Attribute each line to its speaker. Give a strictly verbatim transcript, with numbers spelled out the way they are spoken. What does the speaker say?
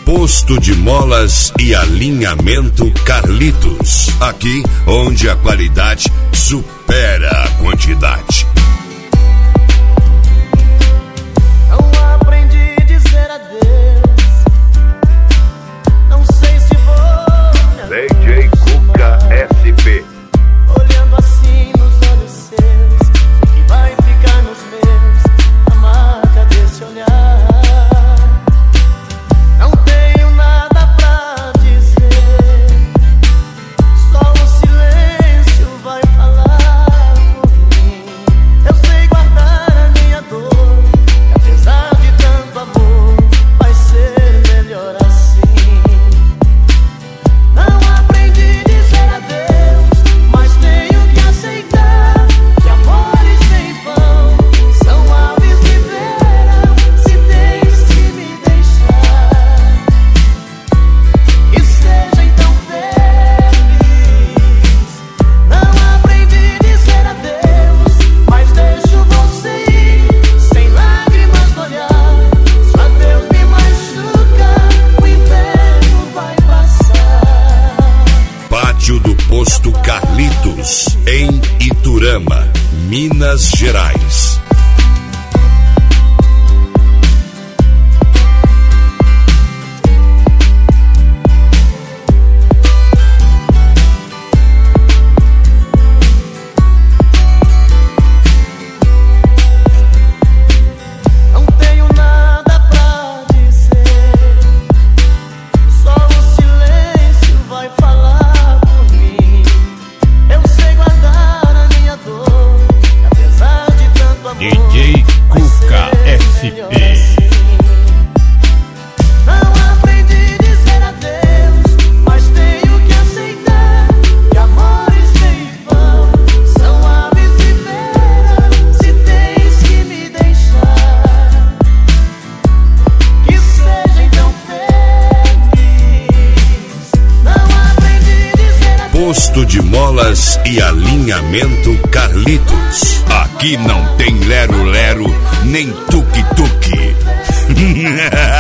Speaker 1: Posto de molas e alinhamento Carlitos. Aqui onde a qualidade supera a quantidade.
Speaker 2: Não aprendi a dizer adeus. Não sei se vou.
Speaker 3: D J Cuca S P.
Speaker 2: Olhando assim nos olhos seus, sei que vai ficar nos meus a marca desse olhar. Não tenho nada pra dizer, só o silêncio vai falar por mim. Eu sei guardar a minha dor, e apesar de tanto amor, vai ser melhor assim. Não aprendi a dizer adeus, mas tenho que aceitar que amores sem vão são aves que verão se tens que me deixar. Que seja então feliz. Não aprendi a dizer adeus, mas deixo você ir sem lágrimas no olhar. Se o adeus me machuca, o inverno vai passar.
Speaker 1: Pátio do Posto Carlitos, em Iturama, Minas Gerais.
Speaker 2: Não tenho nada pra dizer, só o silêncio vai falar por mim. Eu sei guardar a minha dor, e apesar de tanto amor,
Speaker 4: D J
Speaker 2: vai
Speaker 4: Cuca
Speaker 2: ser
Speaker 4: S
Speaker 2: melhor
Speaker 4: P.
Speaker 2: assim. Não aprendi a dizer adeus, mas tenho que aceitar que amores sem vão são aves de verão se tens que me deixar. Que seja então feliz. Não aprendi a dizer adeus.
Speaker 1: Posto de molas e alinhamento Carlitos. Aqui não tem lero-lero, nem tuque-tuque.